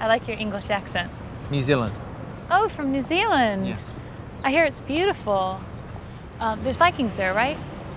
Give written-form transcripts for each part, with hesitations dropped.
I like your English accent. New Zealand. Oh, from New Zealand. Yeah. I hear it's beautiful. There's Vikings there, right?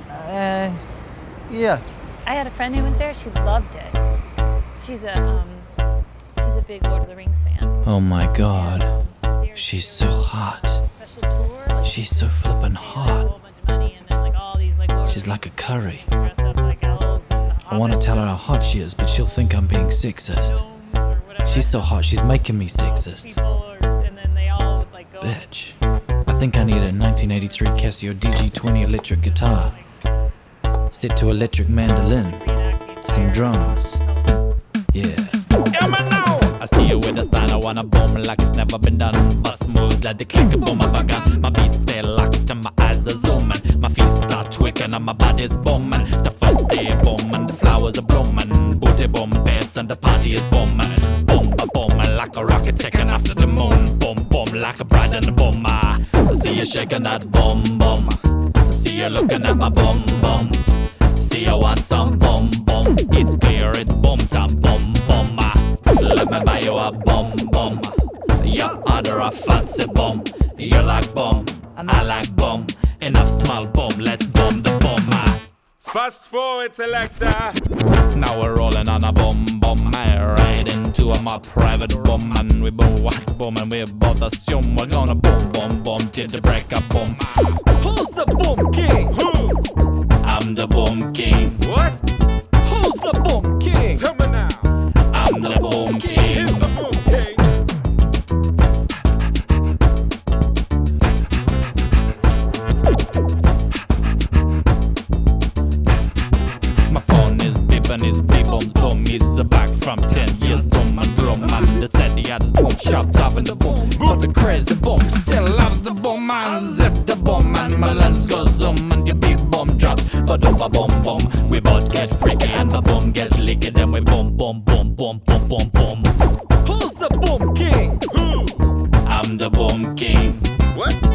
Yeah. I had a friend who went there. She loved it. She's a big Lord of the Rings fan. Oh my God. There's She's so hot. a special tour. Like, She's so flippin' a hot. whole bunch of money and then like all these like Lord of She's the like a Rings curry. dress up like elves and I want to hobbits tell her how hot she is, but she'll think I'm being sexist. gnomes or whatever. She's so hot, she's making me All the sexist. people and then they all would like go on this Bitch. I think I need a 1983 Casio DG20 electric guitar. Set to electric mandolin. Some drums. Yeah. I see you with a sign, I wanna boom like it's never been done. Bust moves like the click of boom of a gun. My beats stay locked and my eyes are zooming. My feet start twicking and my body's booming. The first day booming, the flowers are blooming. Booty boom, bass and the party is booming. Boom, boom, like a rocket taking off to the moon. Boom, boom, like a bride in the boom. So see you shaking that boom, boom. See you looking at my boom, boom. See you want some boom, boom. It's clear, it's boom time, boom, boom. Let me buy you a boom, boom. Your order a fancy boom. You like boom, and I like boom. Enough small boom, let's boom the boom. Fast forward, selector. Now we're rolling on a boom, boom. I ride into my private boom. And we both was boom, and we both assume we're gonna boom, boom, boom till the break up boom. Who's the boom king? Who? I'm the boom king. What? Who's the boom king? Tell me now. I'm the boom king. Here's the boom king. My phone is beeping, it's beep boom boom. He's back from 10 years, boom and groom. And they said he had his boom chopped off in the boom. But the crazy boom still loves the boom and zip the boom. And my lens goes zoom and your big boom drops. But over boom boom, we both get freaky and the boom gets leaky. Then we boom boom boom boom boom boom boom. Who's the boom king? Who? I'm the boom king. What?